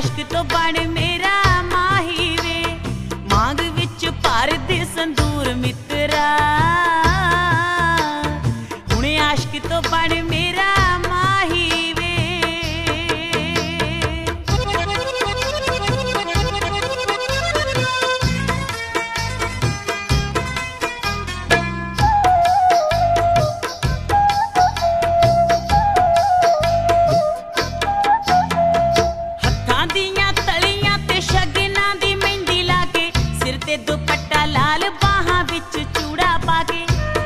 आशिक तो बन मेरा माही वे, मांग विच भर दे संदूर मित्रा। हुणे आशिक तो बन मेरा माही वे। हत्थां दियां तलियां ते शगनां दी मेहंदी लाके, सिर ते दुपट्टा लाल बाहां विच चूड़ा पाके।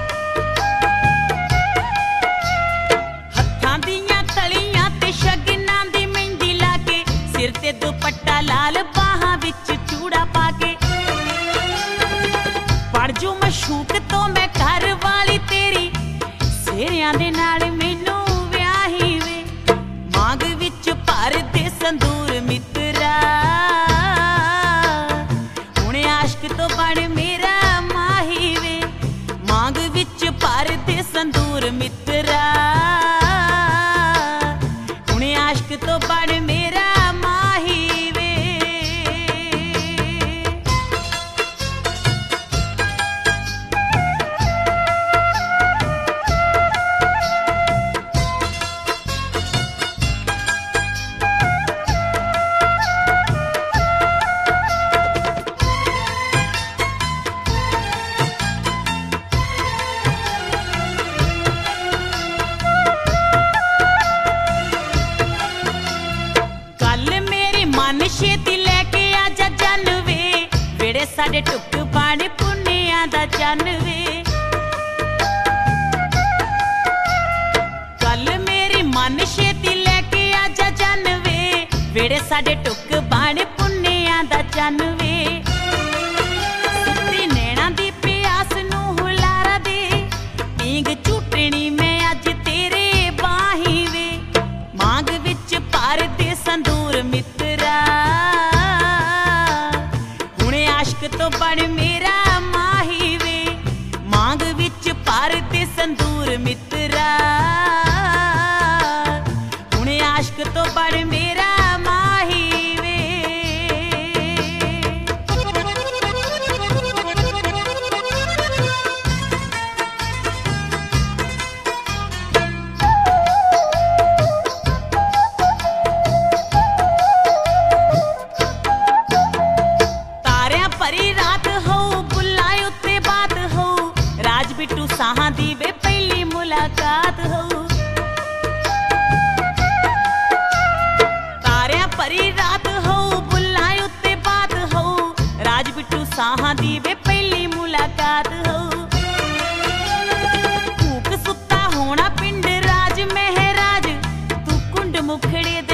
हत्थां दियां तलियां ते शगनां दी मेहंदी लाके, सिर ते दुपट्टा लाल बाहां विच चूड़ा पाके। पड़ जू मशूक तो मैं घर वाली तेरी, सेहरियां दे नाल मैनू व्याही वे, मांग विच भर दे संदूर मित्रा। हुणे आशिक तो बन मेरा माही वे, मांग विच भर दे संदूर मित्रा। हुणे आशिक तो बन मेरा माही वे। कल मेरी मन छेती लैके आजा जन वे, वेड़े साडे टुक पाने पुन्नियां दा चन वे। कल मेरी मन छेती लैके आजा जन वे, वेड़े साडे टुक पाने पुन्नियां दा चन वे। सुत्ती नैना दी प्यास नू हुलारा दे, पींग झूटनी मैं अज तेरे बाही वे, मांग विच भर दे संदूर मित्रा। हुणे आशिक तो बन मेरा माही वे, मांग विच भर दे संदूर मित्रा। हुणे आशिक तो बन मेरा माही वे। तारियां भरी रात हो, बुलाए उत्ते बात हो, राज बिट्टू साहां दी वे पहली मुलाकात हो। तारियां भरी रात हो, बुलाए उत्ते बात हो, राज बिट्टू साहां दी वे पहली मुलाकात हो। भूख सुत्ता होना पिंड राज महराज, तू कुंड मुखड़े